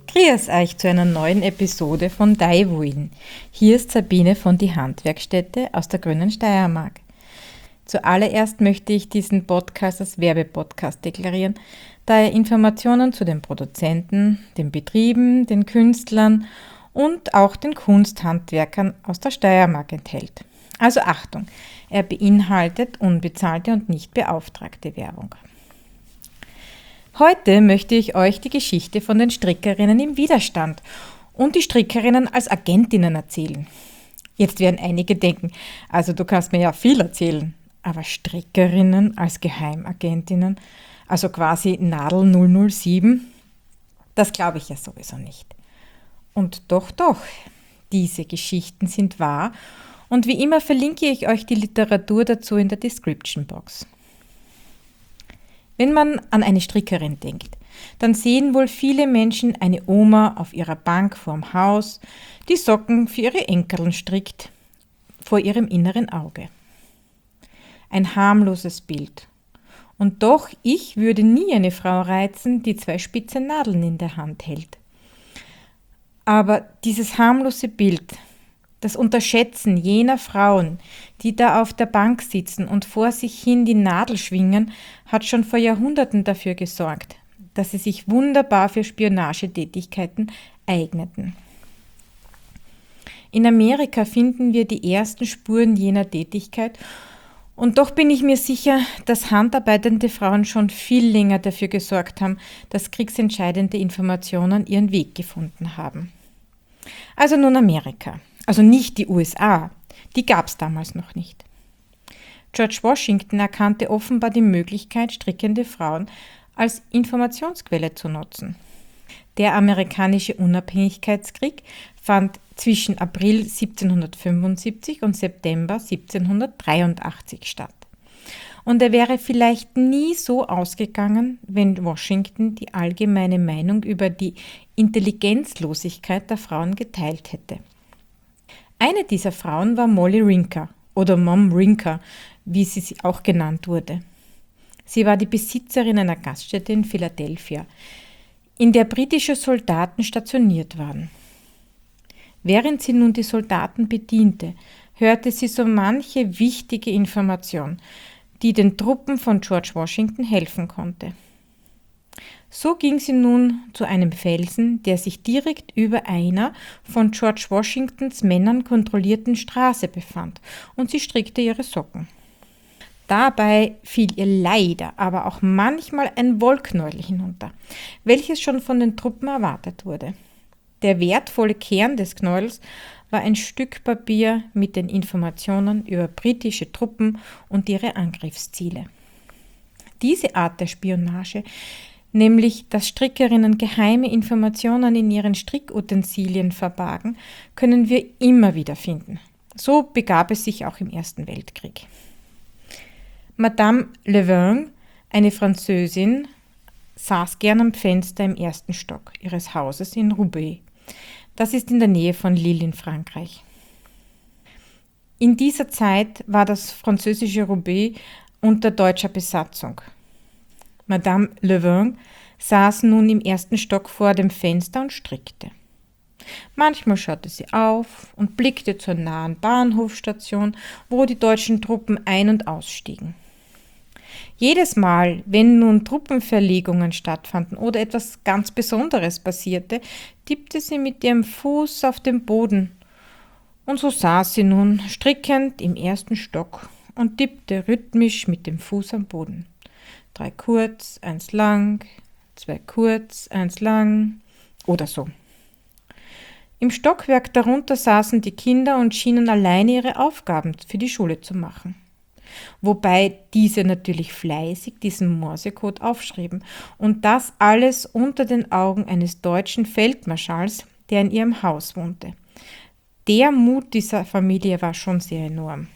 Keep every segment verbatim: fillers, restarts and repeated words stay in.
Grüß euch zu einer neuen Episode von Daiwuin. Hier ist Sabine von die Handwerkstätte aus der grünen Steiermark. Zuallererst möchte ich diesen Podcast als Werbepodcast deklarieren, da er Informationen zu den Produzenten, den Betrieben, den Künstlern und auch den Kunsthandwerkern aus der Steiermark enthält. Also Achtung, er beinhaltet unbezahlte und nicht beauftragte Werbung. Heute möchte ich euch die Geschichte von den Strickerinnen im Widerstand und die Strickerinnen als Agentinnen erzählen. Jetzt werden einige denken, also du kannst mir ja viel erzählen, aber Strickerinnen als Geheimagentinnen, also quasi Nadel null null sieben, das glaube ich ja sowieso nicht. Und doch, doch, diese Geschichten sind wahr und wie immer verlinke ich euch die Literatur dazu in der Description Box. Wenn man an eine Strickerin denkt, dann sehen wohl viele Menschen eine Oma auf ihrer Bank vorm Haus, die Socken für ihre Enkeln strickt, vor ihrem inneren Auge. Ein harmloses Bild. Und doch, ich würde nie eine Frau reizen, die zwei spitze Nadeln in der Hand hält. Aber dieses harmlose Bild, das Unterschätzen jener Frauen, die da auf der Bank sitzen und vor sich hin die Nadel schwingen, hat schon vor Jahrhunderten dafür gesorgt, dass sie sich wunderbar für Spionagetätigkeiten eigneten. In Amerika finden wir die ersten Spuren jener Tätigkeit und doch bin ich mir sicher, dass handarbeitende Frauen schon viel länger dafür gesorgt haben, dass kriegsentscheidende Informationen ihren Weg gefunden haben. Also nun Amerika. Also nicht die U S A, die gab es damals noch nicht. George Washington erkannte offenbar die Möglichkeit, strickende Frauen als Informationsquelle zu nutzen. Der amerikanische Unabhängigkeitskrieg fand zwischen April siebzehnhundertfünfundsiebzig und September siebzehnhundertdreiundachtzig statt. Und er wäre vielleicht nie so ausgegangen, wenn Washington die allgemeine Meinung über die Intelligenzlosigkeit der Frauen geteilt hätte. Eine dieser Frauen war Molly Rinker oder Mom Rinker, wie sie auch genannt wurde. Sie war die Besitzerin einer Gaststätte in Philadelphia, in der britische Soldaten stationiert waren. Während sie nun die Soldaten bediente, hörte sie so manche wichtige Information, die den Truppen von George Washington helfen konnte. So ging sie nun zu einem Felsen, der sich direkt über einer von George Washingtons Männern kontrollierten Straße befand, und sie strickte ihre Socken. Dabei fiel ihr leider aber auch manchmal ein Wollknäuel hinunter, welches schon von den Truppen erwartet wurde. Der wertvolle Kern des Knäuels war ein Stück Papier mit den Informationen über britische Truppen und ihre Angriffsziele. Diese Art der Spionage, nämlich dass Strickerinnen geheime Informationen in ihren Strickutensilien verbargen, können wir immer wieder finden. So begab es sich auch im Ersten Weltkrieg. Madame Levain, eine Französin, saß gern am Fenster im ersten Stock ihres Hauses in Roubaix. Das ist in der Nähe von Lille in Frankreich. In dieser Zeit war das französische Roubaix unter deutscher Besatzung. Madame Levain saß nun im ersten Stock vor dem Fenster und strickte. Manchmal schaute sie auf und blickte zur nahen Bahnhofstation, wo die deutschen Truppen ein- und ausstiegen. Jedes Mal, wenn nun Truppenverlegungen stattfanden oder etwas ganz Besonderes passierte, tippte sie mit ihrem Fuß auf den Boden. Und so saß sie nun strickend im ersten Stock und tippte rhythmisch mit dem Fuß am Boden. Drei kurz, eins lang, zwei kurz, eins lang oder so. Im Stockwerk darunter saßen die Kinder und schienen alleine ihre Aufgaben für die Schule zu machen. Wobei diese natürlich fleißig diesen Morsecode aufschrieben und das alles unter den Augen eines deutschen Feldmarschalls, der in ihrem Haus wohnte. Der Mut dieser Familie war schon sehr enorm.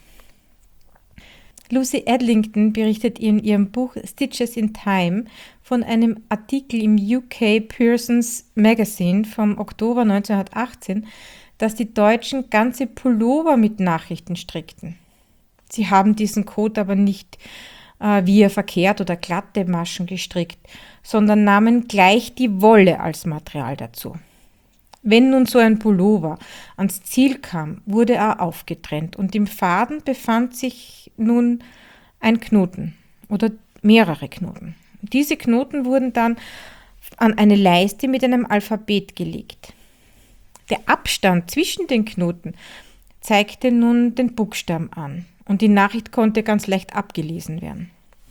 Lucy Adlington berichtet in ihrem Buch Stitches in Time von einem Artikel im U K Pearson's Magazine vom Oktober neunzehnhundertachtzehn, dass die Deutschen ganze Pullover mit Nachrichten strickten. Sie haben diesen Code aber nicht äh, wie ihr verkehrt oder glatte Maschen gestrickt, sondern nahmen gleich die Wolle als Material dazu. Wenn nun so ein Pullover ans Ziel kam, wurde er aufgetrennt und im Faden befand sich nun ein Knoten oder mehrere Knoten. Diese Knoten wurden dann an eine Leiste mit einem Alphabet gelegt. Der Abstand zwischen den Knoten zeigte nun den Buchstaben an und die Nachricht konnte ganz leicht abgelesen werden.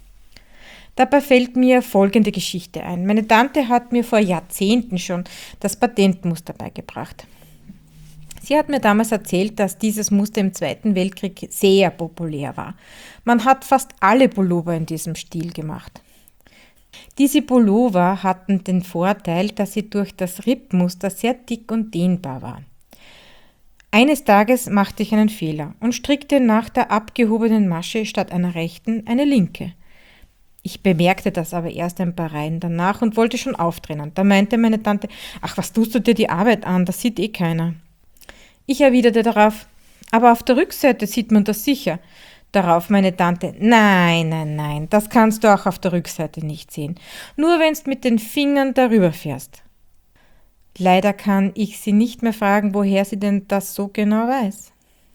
Dabei fällt mir folgende Geschichte ein. Meine Tante hat mir vor Jahrzehnten schon das Patentmuster beigebracht. Sie hat mir damals erzählt, dass dieses Muster im Zweiten Weltkrieg sehr populär war. Man hat fast alle Pullover in diesem Stil gemacht. Diese Pullover hatten den Vorteil, dass sie durch das Rippmuster sehr dick und dehnbar waren. Eines Tages machte ich einen Fehler und strickte nach der abgehobenen Masche statt einer rechten eine linke. Ich bemerkte das aber erst ein paar Reihen danach und wollte schon auftrennen. Da meinte meine Tante, ach, was tust du dir die Arbeit an, das sieht eh keiner. Ich erwiderte darauf, aber auf der Rückseite sieht man das sicher. Darauf meine Tante, nein, nein, nein, das kannst du auch auf der Rückseite nicht sehen. Nur wenn du mit den Fingern darüber fährst. Leider kann ich sie nicht mehr fragen, woher sie denn das so genau weiß.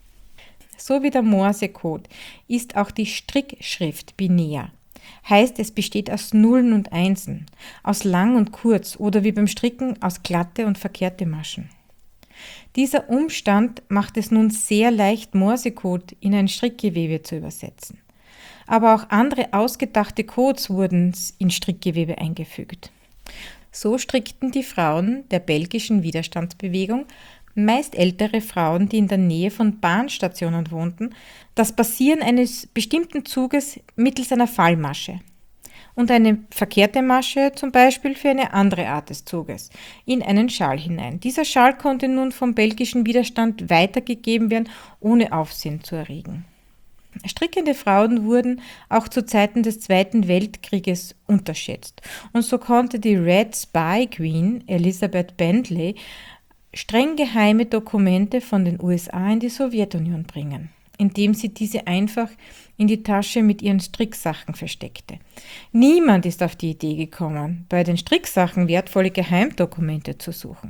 So wie der Morsecode ist auch die Strickschrift binär. Heißt, es besteht aus Nullen und Einsen, aus lang und kurz oder wie beim Stricken aus glatte und verkehrte Maschen. Dieser Umstand macht es nun sehr leicht, Morsecode in ein Strickgewebe zu übersetzen. Aber auch andere ausgedachte Codes wurden in Strickgewebe eingefügt. So strickten die Frauen der belgischen Widerstandsbewegung, meist ältere Frauen, die in der Nähe von Bahnstationen wohnten, das Passieren eines bestimmten Zuges mittels einer Fallmasche und eine verkehrte Masche zum Beispiel für eine andere Art des Zuges in einen Schal hinein. Dieser Schal konnte nun vom belgischen Widerstand weitergegeben werden, ohne Aufsehen zu erregen. Strickende Frauen wurden auch zu Zeiten des Zweiten Weltkrieges unterschätzt und so konnte die Red Spy Queen Elizabeth Bentley streng geheime Dokumente von den U S A in die Sowjetunion bringen, indem sie diese einfach in die Tasche mit ihren Stricksachen versteckte. Niemand ist auf die Idee gekommen, bei den Stricksachen wertvolle Geheimdokumente zu suchen.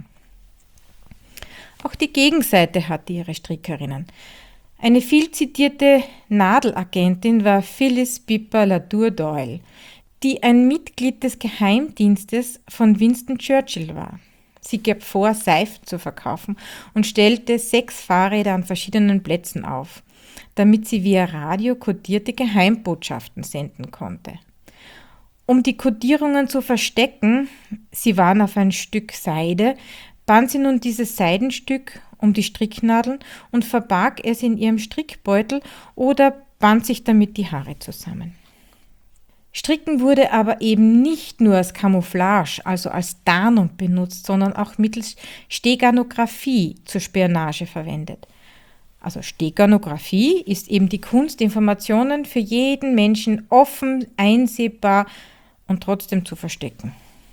Auch die Gegenseite hatte ihre Strickerinnen. Eine viel zitierte Nadelagentin war Phyllis Pippa Latour Doyle, die ein Mitglied des Geheimdienstes von Winston Churchill war. Sie gab vor, Seifen zu verkaufen und stellte sechs Fahrräder an verschiedenen Plätzen auf, damit sie via Radio kodierte Geheimbotschaften senden konnte. Um die Kodierungen zu verstecken, sie waren auf ein Stück Seide, band sie nun dieses Seidenstück um die Stricknadeln und verbarg es in ihrem Strickbeutel oder band sich damit die Haare zusammen. Stricken wurde aber eben nicht nur als Camouflage, also als Tarnung benutzt, sondern auch mittels Steganographie zur Spionage verwendet. Also Steganographie ist eben die Kunst, Informationen für jeden Menschen offen, einsehbar und trotzdem zu verstecken.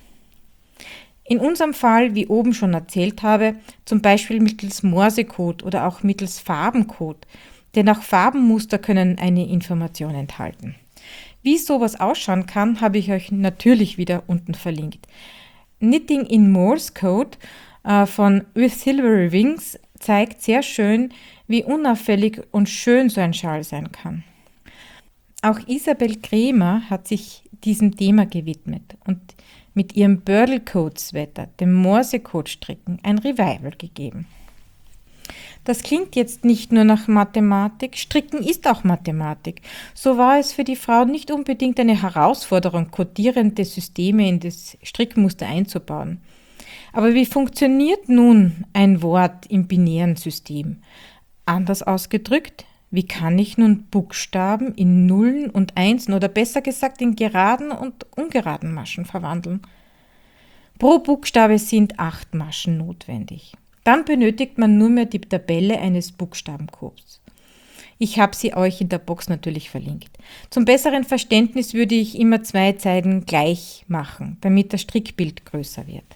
In unserem Fall, wie oben schon erzählt habe, zum Beispiel mittels Morsecode oder auch mittels Farbencode, denn auch Farbenmuster können eine Information enthalten. Wie sowas ausschauen kann, habe ich euch natürlich wieder unten verlinkt. Knitting in Morse Code äh, von With Silvery Wings zeigt sehr schön, wie unauffällig und schön so ein Schal sein kann. Auch Isabel Kremer hat sich diesem Thema gewidmet und mit ihrem Burdle Code Sweater, dem Morse Code Stricken, ein Revival gegeben. Das klingt jetzt nicht nur nach Mathematik, Stricken ist auch Mathematik. So war es für die Frauen nicht unbedingt eine Herausforderung, kodierende Systeme in das Strickmuster einzubauen. Aber wie funktioniert nun ein Wort im binären System? Anders ausgedrückt, wie kann ich nun Buchstaben in Nullen und Einsen oder besser gesagt in geraden und ungeraden Maschen verwandeln? Pro Buchstabe sind acht Maschen notwendig. Dann benötigt man nur mehr die Tabelle eines Buchstabencodes. Ich habe sie euch in der Box natürlich verlinkt. Zum besseren Verständnis würde ich immer zwei Seiten gleich machen, damit das Strickbild größer wird.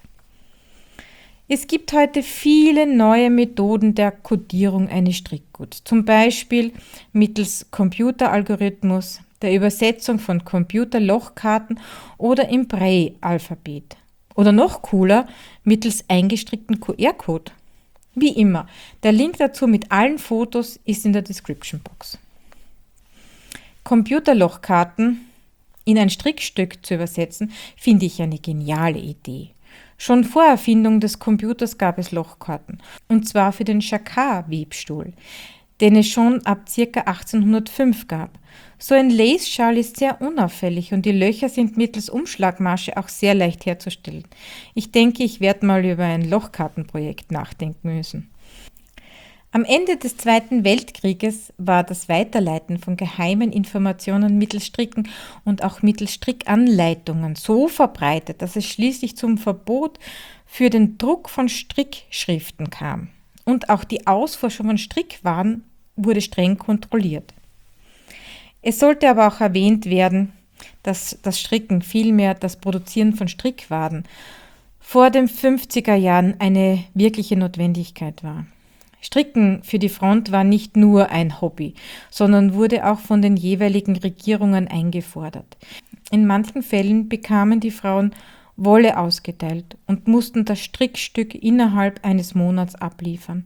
Es gibt heute viele neue Methoden der Kodierung eines Strickguts, zum Beispiel mittels Computeralgorithmus, der Übersetzung von Computerlochkarten oder im Braille-Alphabet. Oder noch cooler, mittels eingestrickten Q R-Code. Wie immer, der Link dazu mit allen Fotos ist in der Description Box. Computerlochkarten in ein Strickstück zu übersetzen, finde ich eine geniale Idee. Schon vor Erfindung des Computers gab es Lochkarten, und zwar für den Jacquard-Webstuhl, den es schon ab ca. achtzehnhundertfünf gab. So ein Lace-Schal ist sehr unauffällig und die Löcher sind mittels Umschlagmasche auch sehr leicht herzustellen. Ich denke, ich werde mal über ein Lochkartenprojekt nachdenken müssen. Am Ende des Zweiten Weltkrieges war das Weiterleiten von geheimen Informationen mittels Stricken und auch mittels Strickanleitungen so verbreitet, dass es schließlich zum Verbot für den Druck von Strickschriften kam. Und auch die Ausfuhr von Strickwaren wurde streng kontrolliert. Es sollte aber auch erwähnt werden, dass das Stricken, vielmehr das Produzieren von Strickwaren, vor den fünfziger Jahren eine wirkliche Notwendigkeit war. Stricken für die Front war nicht nur ein Hobby, sondern wurde auch von den jeweiligen Regierungen eingefordert. In manchen Fällen bekamen die Frauen Wolle ausgeteilt und mussten das Strickstück innerhalb eines Monats abliefern.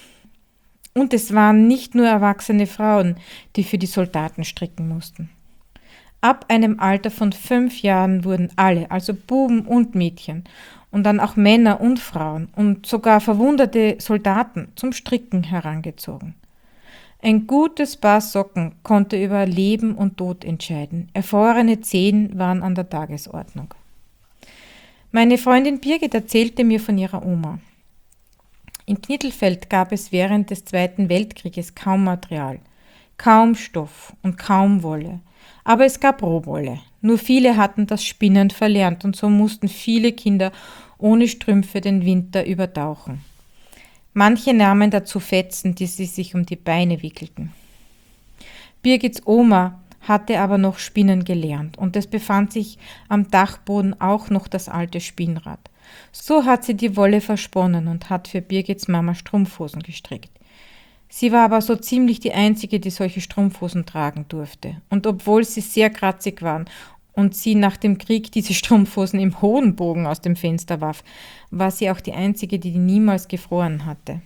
Und es waren nicht nur erwachsene Frauen, die für die Soldaten stricken mussten. Ab einem Alter von fünf Jahren wurden alle, also Buben und Mädchen, und dann auch Männer und Frauen und sogar verwundete Soldaten zum Stricken herangezogen. Ein gutes Paar Socken konnte über Leben und Tod entscheiden. Erfrorene Zehen waren an der Tagesordnung. Meine Freundin Birgit erzählte mir von ihrer Oma. In Knittelfeld gab es während des Zweiten Weltkrieges kaum Material, kaum Stoff und kaum Wolle. Aber es gab Rohwolle. Nur viele hatten das Spinnen verlernt und so mussten viele Kinder ohne Strümpfe den Winter übertauchen. Manche nahmen dazu Fetzen, die sie sich um die Beine wickelten. Birgits Oma hatte aber noch Spinnen gelernt und es befand sich am Dachboden auch noch das alte Spinnrad. So hat sie die Wolle versponnen und hat für Birgits Mama Strumpfhosen gestrickt. Sie war aber so ziemlich die Einzige, die solche Strumpfhosen tragen durfte. Und obwohl sie sehr kratzig waren und sie nach dem Krieg diese Strumpfhosen im hohen Bogen aus dem Fenster warf, war sie auch die Einzige, die niemals gefroren hatte.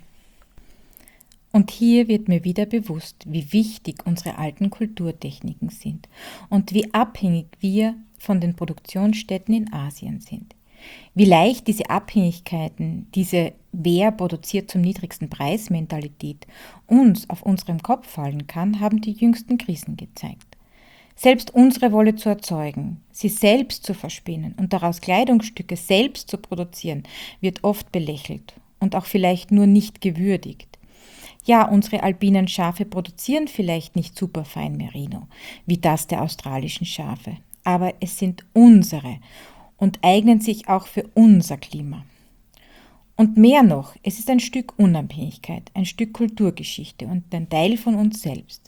Und hier wird mir wieder bewusst, wie wichtig unsere alten Kulturtechniken sind und wie abhängig wir von den Produktionsstätten in Asien sind. Wie leicht diese Abhängigkeiten, diese wer produziert zum niedrigsten Preis Mentalität uns auf unserem Kopf fallen kann, haben die jüngsten Krisen gezeigt. Selbst unsere Wolle zu erzeugen, sie selbst zu verspinnen und daraus Kleidungsstücke selbst zu produzieren, wird oft belächelt und auch vielleicht nur nicht gewürdigt. Ja, unsere alpinen Schafe produzieren vielleicht nicht superfein Merino, wie das der australischen Schafe, aber es sind unsere und eignen sich auch für unser Klima. Und mehr noch, es ist ein Stück Unabhängigkeit, ein Stück Kulturgeschichte und ein Teil von uns selbst.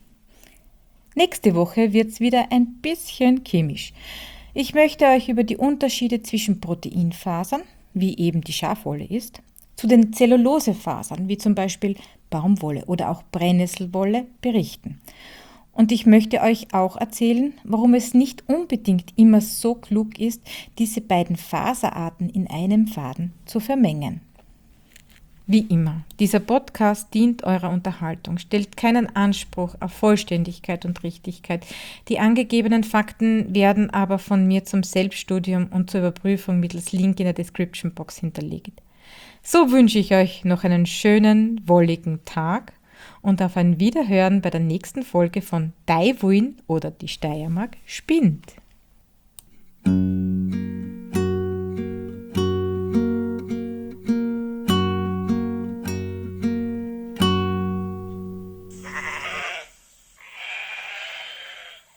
Nächste Woche wird es wieder ein bisschen chemisch. Ich möchte euch über die Unterschiede zwischen Proteinfasern, wie eben die Schafwolle ist, zu den Zellulosefasern, wie zum Beispiel Baumwolle oder auch Brennnesselwolle, berichten. Und ich möchte euch auch erzählen, warum es nicht unbedingt immer so klug ist, diese beiden Faserarten in einem Faden zu vermengen. Wie immer, dieser Podcast dient eurer Unterhaltung, stellt keinen Anspruch auf Vollständigkeit und Richtigkeit. Die angegebenen Fakten werden aber von mir zum Selbststudium und zur Überprüfung mittels Link in der Description Box hinterlegt. So wünsche ich euch noch einen schönen, wolligen Tag und auf ein Wiederhören bei der nächsten Folge von Daiwuin oder die Steiermark spinnt.